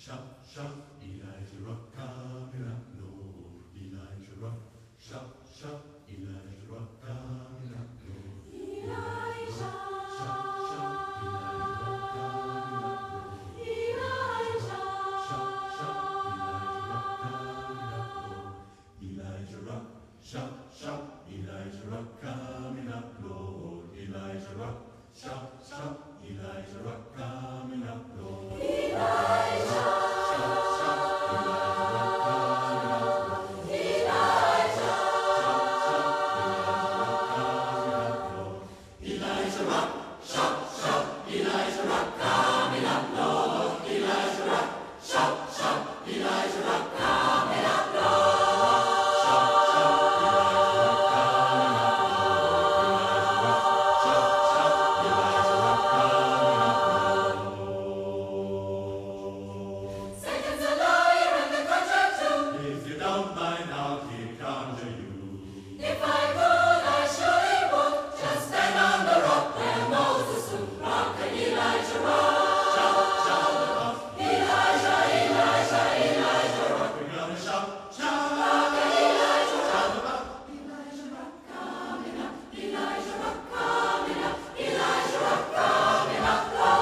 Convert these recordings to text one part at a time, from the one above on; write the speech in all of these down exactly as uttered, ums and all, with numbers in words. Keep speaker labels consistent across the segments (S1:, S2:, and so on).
S1: Shout, shout, Elijah Rock, coming up, Lord. Elijah Rock, shout, shout, Elijah Rock, coming up, Lord.
S2: Elijah,
S1: shout, shout, Elijah Rock, coming up, Lord.
S2: Elijah,
S1: Shout, shout, Elijah Rock, coming up, Lord. Elijah Rock, shout, shout, Elijah Rock, coming up, Lord. Elijah Rock, shout, shout, Elijah Rock, coming up, Lord.
S2: Elijah,
S1: Shout, shout, Elijah Rock, coming up, Lord.
S2: Elijah,
S1: Elijah Rock, shout, shout, Elijah Rock, coming up, Lord. Elijah Rock, shout, shout, Elijah Rock, coming up, Lord. Shout, shout, Elijah Rock, coming up, Lord. Elijah Rock, shout, shout, Elijah Rock, coming up, Lord.
S2: Satan's a liar and the conjure too.
S1: If you don't mind, I'll keep conjure you.
S2: If I could, I surely would just stand on the rock where Moses stood. Rock and Elijah rock.
S1: Shout, shout, rock.
S2: Elijah, Elijah, Elijah rock.
S1: We're gonna shout, shout,
S2: Rock and Elijah rock.
S1: shout about.
S2: Elijah rock coming up. Elijah rock coming up. Elijah rock coming up.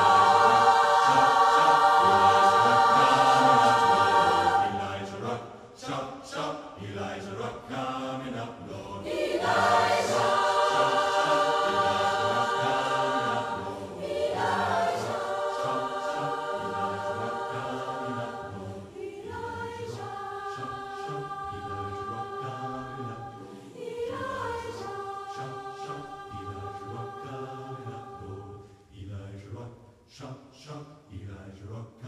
S1: Elijah Rock, shout, shout, Elijah Rock, coming up, Lord.
S2: Elijah,
S1: Shout, shout, Elijah Rock, coming up, Lord.
S2: Elijah,
S1: Shout, shout, Elijah Rock, coming up, Lord.
S2: Elijah,
S1: Shout, shout, Elijah Rock, coming up, Lord.
S2: Elijah.
S1: Shout, shout, Elijah Rock, coming up, Lord. Elijah Rock, shout, shout, Elijah Rock,